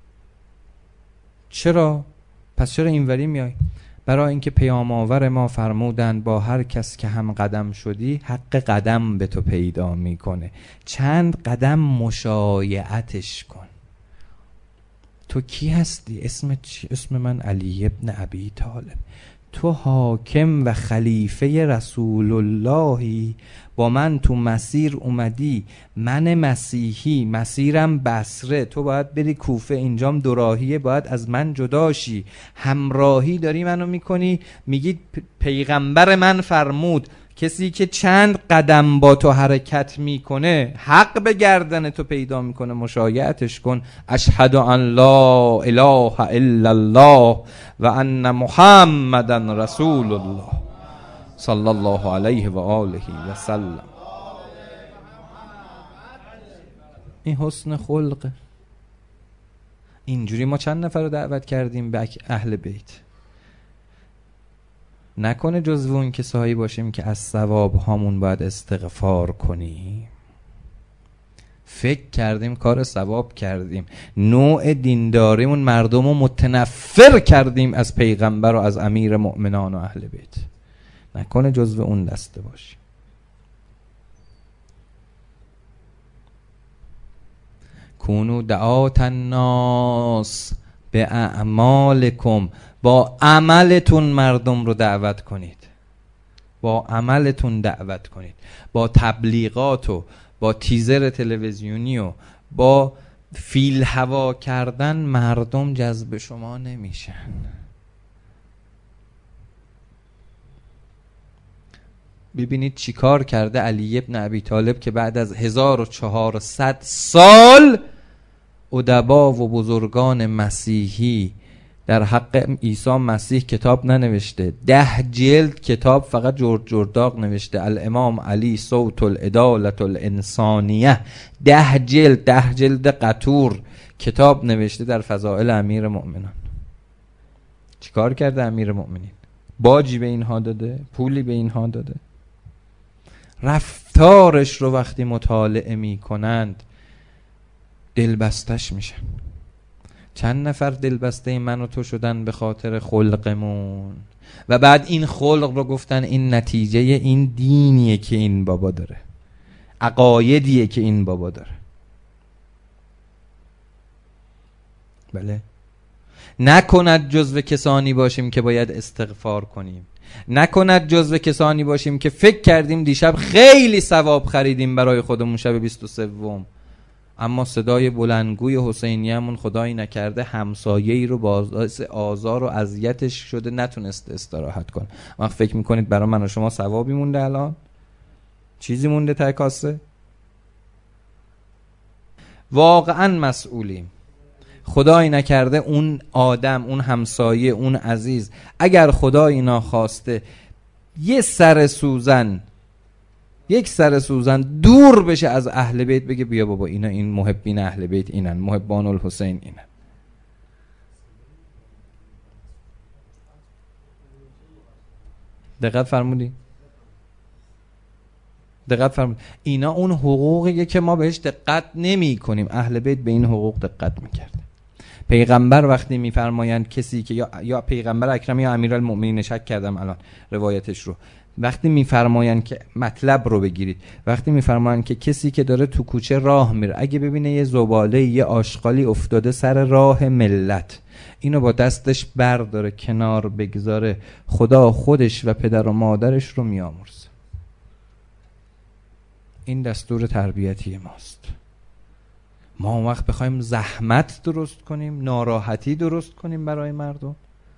[SPEAKER 2] چرا؟ پس چرا اینوری میای؟ برای اینکه پیام آور ما فرمودن با هر کس که هم قدم شدی حق قدم به تو پیدا میکنه. چند قدم مشایعتش کن. تو کی هستی؟ اسمت چی؟ اسم من علی ابن ابی طالب. تو حاکم و خلیفه رسول اللهی، با من تو مسیر اومدی، من مسیحی، مسیرم بصره، تو باید بری کوفه، اینجام دوراهیه، باید از من جداشی، همراهی داری منو میکنی. میگی پیغمبر من فرمود کسی که چند قدم با تو حرکت میکنه حق به گردن تو پیدا میکنه، مشایعتش کن. اشهد ان لا اله الا الله و ان محمدن رسول الله. صلی الله علیه و آله و سلم. این حسن خلقه. اینجوری ما چند نفر رو دعوت کردیم به اهل بیت. نکنه جزو اون کسایی باشیم که از ثواب هامون باید استغفار کنیم. فکر کردیم کار ثواب کردیم، نوع دینداریمون مردم رو متنفر کردیم از پیغمبر و از امیر مؤمنان و اهل بیت. نکنه جزو اون دسته باشیم. کونو دعات الناس به اعمالکم، با عملتون مردم رو دعوت کنید، با عملتون دعوت کنید. با تبلیغات و با تیزر تلویزیونی و با فیل هوا کردن مردم جذب شما نمیشن. ببینید چی کار کرده علی ابن ابی طالب که بعد از 1400 سال ادبا و بزرگان مسیحی در حق عیسی مسیح کتاب ننوشته، 10 جلد کتاب فقط جرداق نوشته، الامام علی صوت العدالة الانسانیه، 10 جلد قطور کتاب نوشته در فضائل امیر مؤمنان. چیکار کرده امیر مؤمنین؟ باجی به اینها داده؟ پولی به اینها داده؟ رفتارش رو وقتی مطالعه می کنند دلبستش میشن. چند نفر دلبسته من و تو شدن به خاطر خلقمون و بعد این خلق رو گفتن این نتیجه این دینیه که این بابا داره، عقایدیه که این بابا داره. بله، نکند جزو کسانی باشیم که باید استغفار کنیم، نکند جزو کسانی باشیم که فکر کردیم دیشب خیلی ثواب خریدیم برای خودمون شب 23، اما صدای بلندگوی حسینیه‌مون خدایی نکرده همسایه‌ای رو باعث آزار و اذیتش شده نتونسته استراحت کنه. وقت فکر میکنید برای من و شما ثوابی مونده؟ الان چیزی مونده ته کاسه؟ واقعا مسئولیم. خدایی نکرده اون آدم، اون همسایه، اون عزیز اگر خدایی ناخواسته یک سر سوزن دور بشه از اهل بیت، بگه بیا بابا اینا این محبین اهل بیت اینن، محبان الحسین اینن. دقت فرمودی؟ اینا اون حقوقیه که ما بهش دقت نمی کنیم. اهل بیت به این حقوق دقت میکرده. پیغمبر وقتی میفرمایند کسی که یا پیغمبر اکرم یا امیرالمؤمنین، شک کردم الان روایتش رو، وقتی میفرمایند که مطلب رو بگیرید، وقتی میفرمایند که کسی که داره تو کوچه راه میره اگه ببینه یه زباله یه آشغالی افتاده سر راه ملت، اینو با دستش برداره کنار بگذاره، خدا خودش و پدر و مادرش رو میامرزه. این دستور تربیتی ماست. ما اون وقت بخوایم زحمت درست کنیم، ناراحتی درست کنیم برای مردم،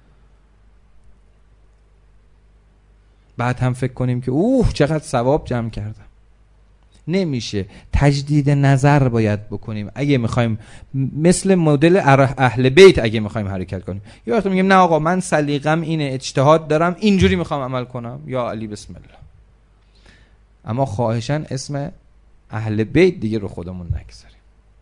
[SPEAKER 2] بعد هم فکر کنیم که چقدر ثواب جمع کردم. نمیشه. تجدید نظر باید بکنیم اگه میخوایم مثل مدل اهل بیت اگه میخوایم حرکت کنیم. یا وقتی میگیم نه آقا من سلیقم اینه، اجتهاد دارم، اینجوری میخوام عمل کنم، یا علی بسم الله. اما خواهشاً اسم اهل بیت دیگه رو خودمون نگذاریم.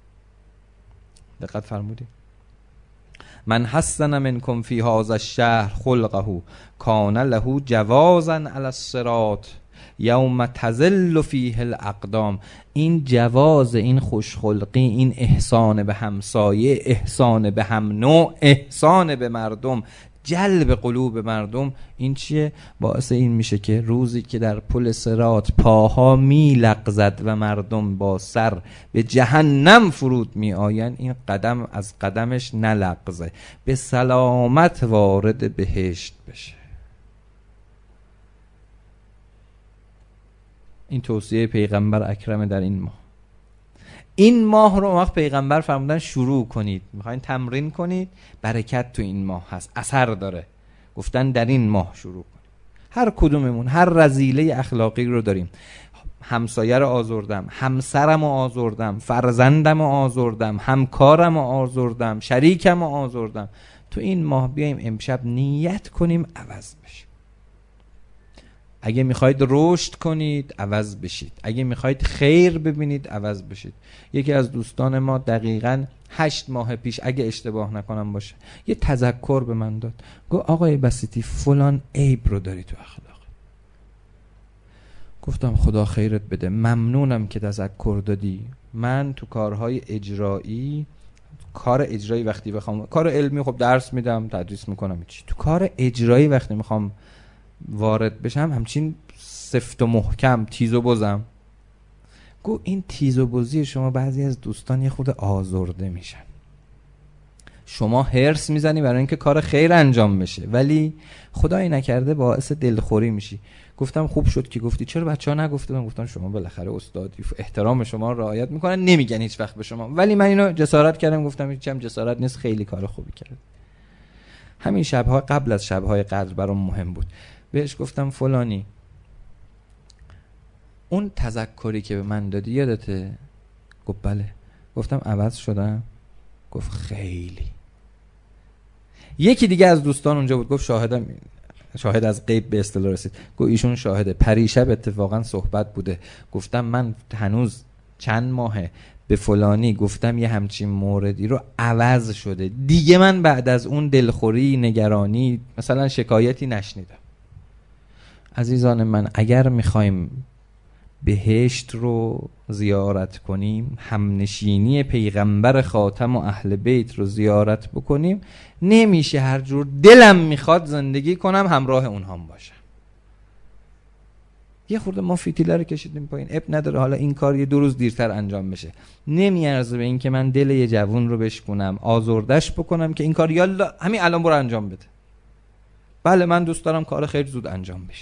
[SPEAKER 2] دقت فرمودید؟ من حسن منکم فی هذا الشهر خلقه کان له جوازا علی الصراط یوم تزل فیه الاقدام. این جواز، این خوشخلقی، این احسان به همسایه، احسان به هم نوع، احسان به مردم، جلب قلوب مردم، این چیه؟ باعث این میشه که روزی که در پل صراط پاها میلغزد و مردم با سر به جهنم فرود می آیند، این قدم از قدمش نلغزه، به سلامت وارد بهشت بشه. این توصیه پیغمبر اکرم در این ماه. این ماه رو وقت پیغمبر فرمودن شروع کنید، میخواین تمرین کنید، برکت تو این ماه هست، اثر داره، گفتن در این ماه شروع کنید. هر کدوممون هر رذیله اخلاقی رو داریم. همسایه رو آزردم، همسرم رو آزردم، فرزندم رو آزردم، همکارم رو آزردم، شریکم رو آزردم. تو این ماه بیایم امشب نیت کنیم عوض بشیم. اگه میخواید رشد کنید عوض بشید، اگه میخواید خیر ببینید عوض بشید. یکی از دوستان ما دقیقاً 8 ماه پیش اگه اشتباه نکنم باشه یه تذکر به من داد، گفت آقای بسیطی فلان عیب رو داری تو اخلاق. گفتم خدا خیرت بده، ممنونم که تذکر دادی. من تو کارهای اجرایی، کار اجرایی وقتی بخوام، کار علمی خب درس میدم تدریس میکنم، چی تو کار اجرایی وقتی میخوام وارد بشم همچین سفت و محکم تیز و بزم. گو این تیز و بزی شما بعضی از دوستان یه خود آزرده میشن. شما هرس میزنی برای اینکه کار خیر انجام بشه ولی خدایی نکرده باعث دلخوری میشی. گفتم خوب شد که گفتی، چرا بچه‌ها نگفته؟ من گفتم شما بالاخره استادی، احترام شما رو رعایت میکنن، نمیگن هیچ وقت به شما، ولی من اینو جسارت کردم گفتم هیچم جسارت نیست، خیلی کار خوبی کرد. همین شب‌ها قبل از شب‌های قدر برام مهم بود. بهش گفتم فلانی اون تذکری که به من دادی یادته؟ گفت بله. گفتم عوض شدم؟ گفت خیلی. یکی دیگه از دوستان اونجا بود، گفت شاهد از غیب به اصطلاح رسید، گفت ایشون شاهده، پریشب اتفاقا صحبت بوده. گفتم من هنوز چند ماهه به فلانی گفتم یه همچین موردی رو عوض شده، دیگه من بعد از اون دلخوری، نگرانی، مثلا شکایتی نشنیدم. عزیزان من، اگر میخوایم بهشت رو زیارت کنیم، همنشینی پیغمبر خاتم و اهل بیت رو زیارت بکنیم، نمیشه هر جور دلم میخواد زندگی کنم همراه اونهام باشم. یه خورده ما فیتیله رو کشیدیم پایین، اب نداره حالا این کار یه 2 روز دیرتر انجام بشه، نمیارزه به این که من دل یه جوون رو بشکنم، آزردش بکنم که این کار یالا همین الان برو انجام بده. بله من دوست دارم کار خیر زود انجام بشه.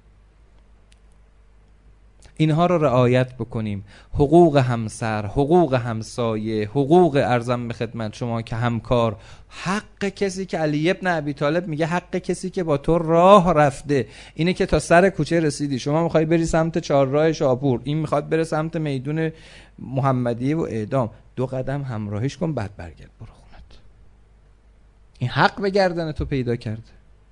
[SPEAKER 2] اینها رو رعایت بکنیم. حقوق همسر، حقوق همسایه، حقوق ارزم به خدمت شما که همکار، حق کسی که علی ابن ابی طالب میگه حق کسی که با تو راه رفته اینه که تا سر کوچه رسیدی، شما میخوای بری سمت چهارراه شاپور، این میخواد بره سمت میدون محمدیه و اعدام، 2 قدم همراهیش کن بعد برگرد برو خونت. این حق به گردن تو پیدا کرده.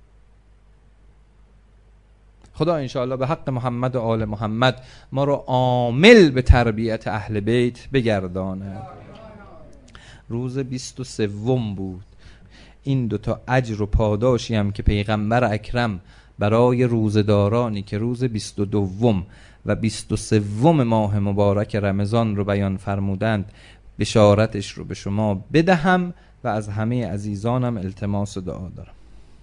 [SPEAKER 2] خدا انشاءالله به حق محمد و آل محمد ما رو عامل به تربیت اهل بیت بگردانه. روز 23 بود. این 2 اجر و پاداشی هم که پیغمبر اکرم برای روزدارانی که روز 22 و 23 ماه مبارک رمضان رو بیان فرمودند، بشارتش رو به شما بدهم و از همه عزیزانم التماس دعا دارم.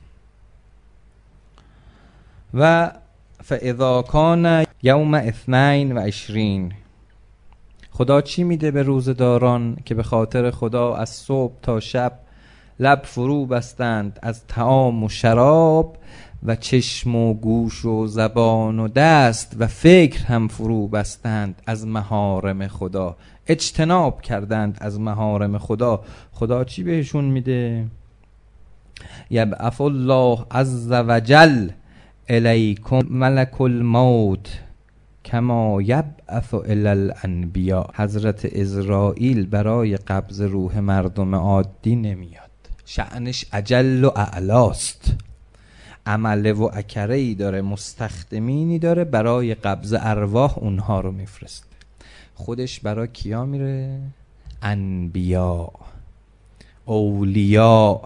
[SPEAKER 2] و فاذا کان یوم 22 خدا چی میده به روزداران که به خاطر خدا از صبح تا شب لب فرو بستند از طعام و شراب و چشم و گوش و زبان و دست و فکر هم فرو بستند از محارم خدا، اجتناب کردند از محارم خدا. خدا چی بهشون میده؟ یبعث الله عز وجل الیکم ملک الموت کما یبعث الی الانبیاء. حضرت عزرائیل برای قبض روح مردم عادی نمیاد، شأنش اجل و اعلاست، عمله و اکره‌ای داره، مستخدمینی داره، برای قبض ارواح اونها رو میفرسته. خودش برای کیا میره؟ انبیا، اولیاء،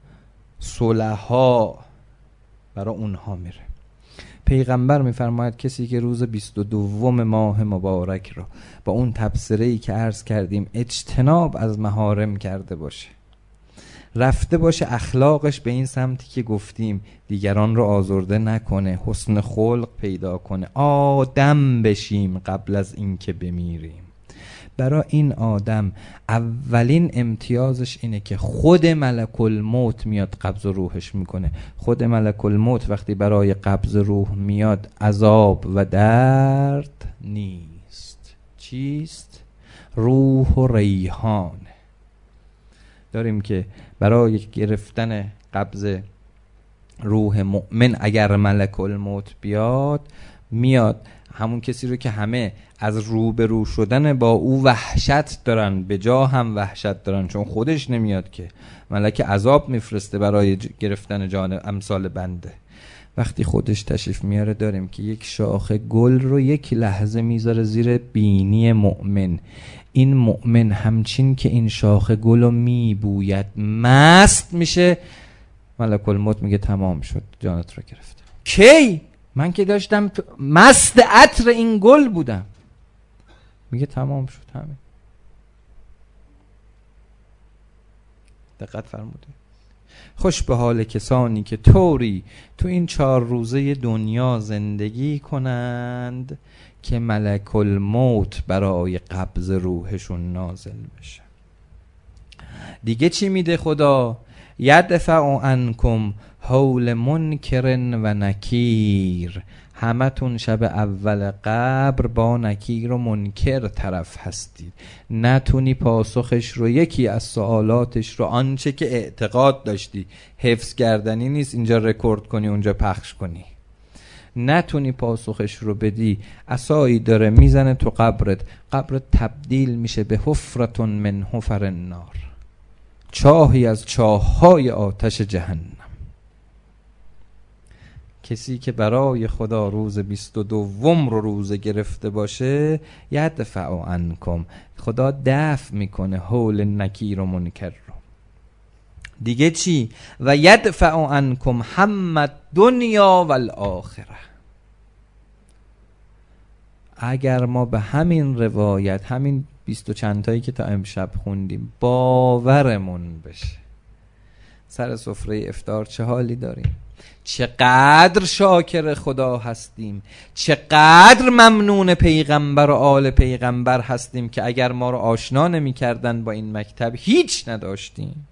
[SPEAKER 2] صلحا، برای اونها میره. پیغمبر میفرماید کسی که روز 22 ماه مبارک رو با اون تبصره‌ای که عرض کردیم اجتناب از محارم کرده باشه، رفته باشه اخلاقش به این سمتی که گفتیم دیگران رو آزرده نکنه، حسن خلق پیدا کنه، آدم بشیم قبل از این که بمیریم. برای این آدم اولین امتیازش اینه که خود ملک الموت میاد قبض روحش میکنه. خود ملک الموت وقتی برای قبض روح میاد عذاب و درد نیست. چیست؟ روح و ریحان. داریم که برای گرفتن قبض روح مؤمن اگر ملک الموت بیاد، میاد همون کسی رو که همه از روبرو شدن با او وحشت دارن، به جا هم وحشت دارن، چون خودش نمیاد که ملک عذاب میفرسته برای گرفتن جان امثال بنده. وقتی خودش تشریف میاره داریم که یک شاخه گل رو یک لحظه میذاره زیر بینی مؤمن. این مؤمن همچین که این شاخه گل رو میبوید مست میشه. ملک الموت میگه تمام شد، جانت رو گرفت. کی؟ من که داشتم مست عطر این گل بودم. میگه تمام شد همین. دقت فرمودید. خوش به حال کسانی که طوری تو این 4 روزه دنیا زندگی کنند که ملک الموت برای قبض روحشون نازل بشه. دیگه چی میده خدا؟ یدفع عنکم حول منکر و نکیر. همتون شب اول قبر با نکیر و منکر طرف هستید. نتونی پاسخش رو، یکی از سوالاتش رو، آنچه که اعتقاد داشتی، حفظ کردنی نیست اینجا رکورد کنی اونجا پخش کنی، نتونی پاسخش رو بدی، عصایی داره میزنه تو قبرت تبدیل میشه به حفرة من حفر النار، چاهی از چاه‌های آتش جهنم. کسی که برای خدا روز 22 رو روزه گرفته باشه، یدفع عنکم، خدا دفع میکنه حول نکیر و منکر رو. دیگه چی؟ و یدفع عنکم هم الدنیا و الاخره. اگر ما به همین روایت، همین 20 و چند تایی که تا امشب خوندیم باورمون بشه، سر سفره افطار چه حالی داریم، چقدر شاکر خدا هستیم، چقدر ممنون پیغمبر و آل پیغمبر هستیم که اگر ما رو آشنا نمی کردن با این مکتب هیچ نداشتیم.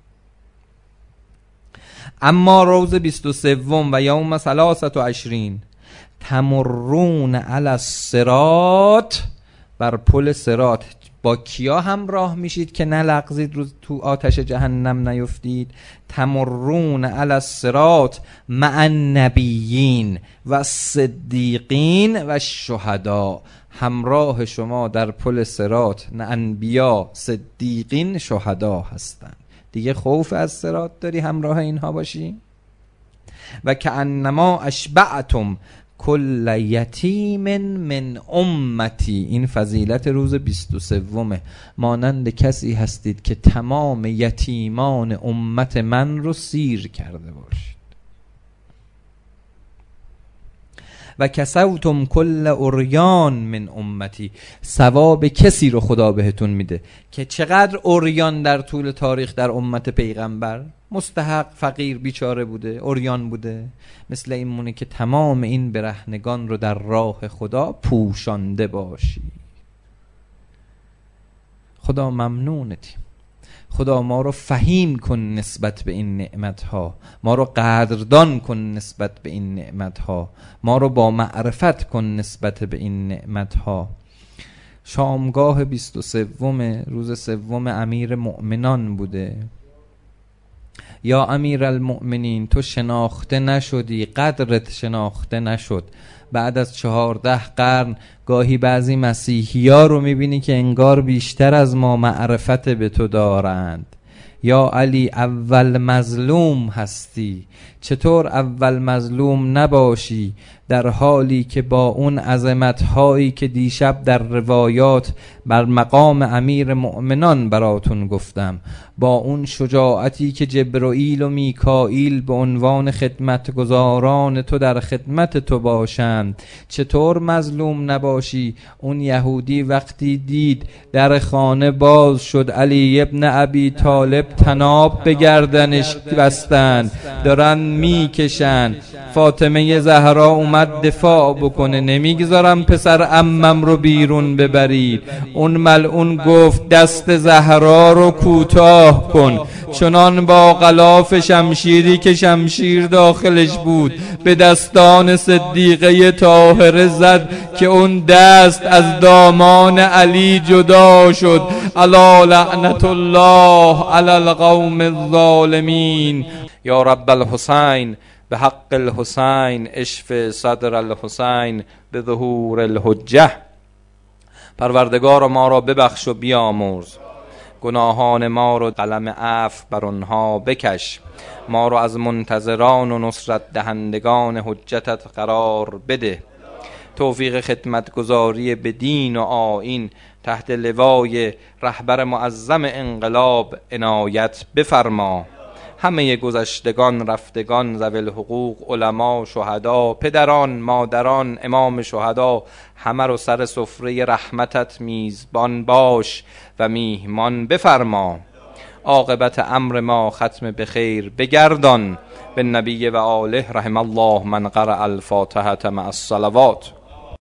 [SPEAKER 2] اما روز 23 و یوم 23 تمرون علی الصراط، بر پل صراط با کیا همراه میشید که نلغزید روز تو آتش جهنم نیفتید؟ تمرون علی الصراط مع النبیین و الصدیقین و الشهدا. همراه شما در پل صراط نه انبیا، صدیقین، شهدا هستند. دیگه خوف از صراط داری همراه اینها باشی؟ و کأنما اشبعتم کل یتیم من امتی. این فضیلت روز 23، مانند کسی هستید که تمام یتیمان امت من رو سیر کرده باشید. و کسوتم کل عریان من امتی. ثواب کسی رو خدا بهتون میده که چقدر عریان در طول تاریخ در امت پیغمبر مستحق، فقیر، بیچاره بوده، عریان بوده. مثل این مونه که تمام این برهنگان رو در راه خدا پوشانده باشی. خدا ممنونتیم. خدا ما رو فهیم کن نسبت به این نعمتها، ما رو قدردان کن نسبت به این نعمتها، ما رو با معرفت کن نسبت به این نعمتها. شامگاه 23 روز 3 امیر مؤمنان بوده. یا امیر المؤمنین، تو شناخته نشدی، قدرت شناخته نشد. بعد از 14 قرن گاهی بعضی مسیحی ها رو میبینی که انگار بیشتر از ما معرفت به تو دارند. یا علی اول مظلوم هستی، چطور اول مظلوم نباشی در حالی که با اون عظمت‌هایی که دیشب در روایات بر مقام امیر مؤمنان براتون گفتم، با اون شجاعتی که جبرائیل و میکائیل به عنوان خدمتگزاران تو در خدمت تو باشند، چطور مظلوم نباشی؟ اون یهودی وقتی دید در خانه باز شد، علی ابن ابی طالب تناب به گردنش بستند، دارن میکشن، فاطمه زهرا اومد دفاع بکنه، نمیگذارم پسر عمم رو بیرون ببرید. اون ملعون گفت دست زهرا رو کوتاه کن، چنان با غلاف شمشیری که شمشیر داخلش بود به دستان صدیقه طاهره زد که اون دست از دامان علی جدا شد. الا لعنت الله علی القوم الظالمین. یا رب الحسین به حق الحسین اشف صدر الحسین به ظهور الحجه. پروردگار ما را ببخش و بیامرز، گناهان ما رو قلم عفو بر آنها بکش. ما رو از منتظران و نصرت دهندگان حجتت قرار بده. توفیق خدمتگزاری به دین و آیین تحت لوای رهبر معظم انقلاب عنایت بفرما. همه گذشتگان رفتگان ذوی الحقوق، علما، شهدا، پدران، مادران، امام شهدا، همه رو سر سفره رحمتت میزبان باش و میهمان بفرما. عاقبت امر ما ختم بخیر بگردان. به نبی و آله رحم الله من قرأ الفاتحة مع الصلوات.